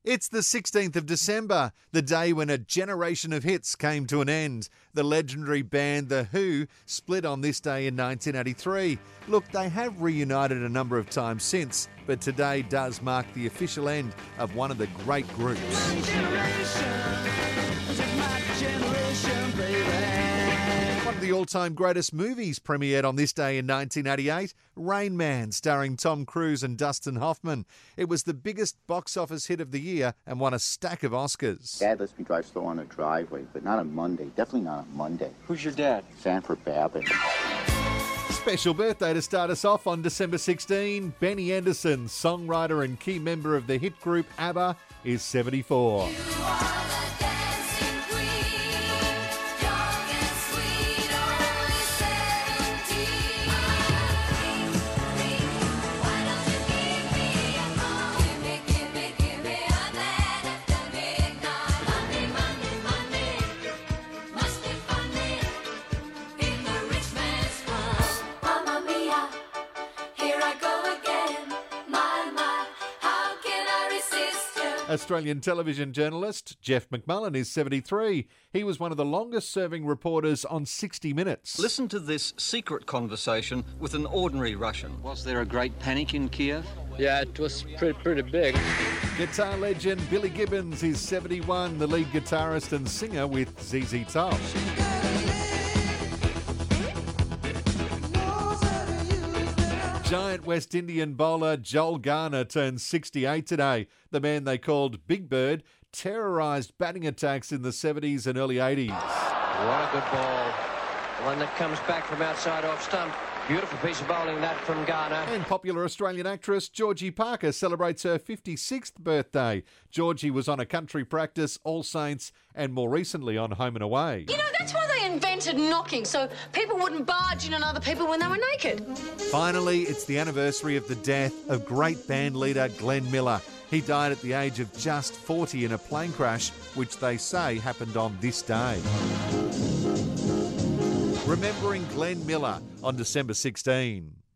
It's the 16th of December, the day when a generation of hits came to an end. The legendary band The Who split on this day in 1983. Look, they have reunited a number of times since, but today does mark the official end of one of the great groups. My generation, baby. One of the all-time greatest movies premiered on this day in 1988, Rain Man, starring Tom Cruise and Dustin Hoffman. It was the biggest box office hit of the year and won a stack of Oscars. Dad lets me drive slow on the driveway, but not on Monday. Definitely not on Monday. Who's your dad? Sanford Babbitt. Special birthday to start us off on December 16. Benny Andersson, songwriter and key member of the hit group ABBA, is 74. Australian television journalist Jeff McMullen is 73. He was one of the longest-serving reporters on 60 Minutes. Listen to this secret conversation with an ordinary Russian. Was there a great panic in Kiev? Yeah, it was pretty big. Guitar legend Billy Gibbons is 71, the lead guitarist and singer with ZZ Top. Giant West Indian bowler Joel Garner turns 68 today. The man they called Big Bird terrorised batting attacks in the 70s and early 80s. What a good ball. One that comes back from outside off stump. Beautiful piece of bowling that from Garner. And popular Australian actress Georgie Parker celebrates her 56th birthday. Georgie was on A Country Practice, All Saints, and more recently on Home and Away. You know, that's why they invented knocking, so people wouldn't barge in on other people when they were naked. Finally, it's the anniversary of the death of great band leader Glenn Miller. He died at the age of just 40 in a plane crash, which they say happened on this day. Remembering Glenn Miller on December 16.